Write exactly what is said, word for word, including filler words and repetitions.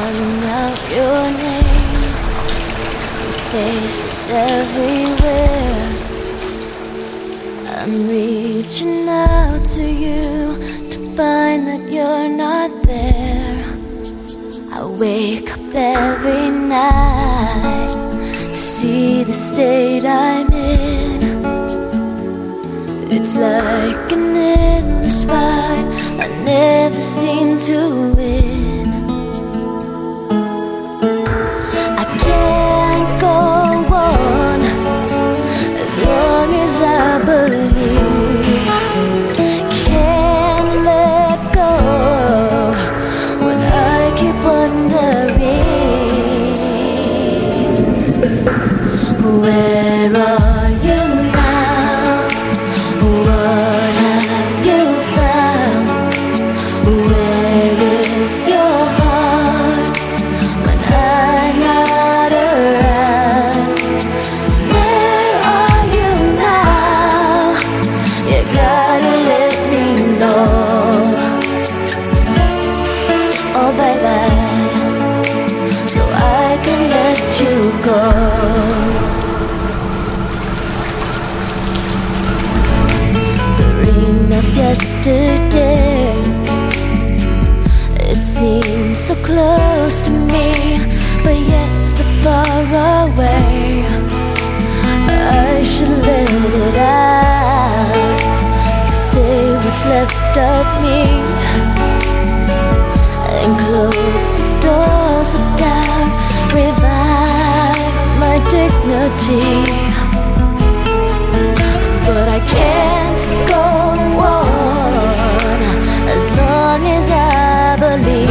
calling out your name. Your face is everywhere. I'm reaching out to you to find that you're not there. I wake up every night to see the state I'm in. It's like an endless fight I never seem to win. I can't go on as long as I believe. Can't let go when I keep wondering, where are you now? What have you found? Where is your heart when I'm not around? Where are you now? You gotta let me know. Oh baby, so I can let you go. Of yesterday, it seems so close to me, but yet so far away. I should let it out to say what's left of me and close the doors of doubt, revive my dignity. But I can't go on as long as I believe.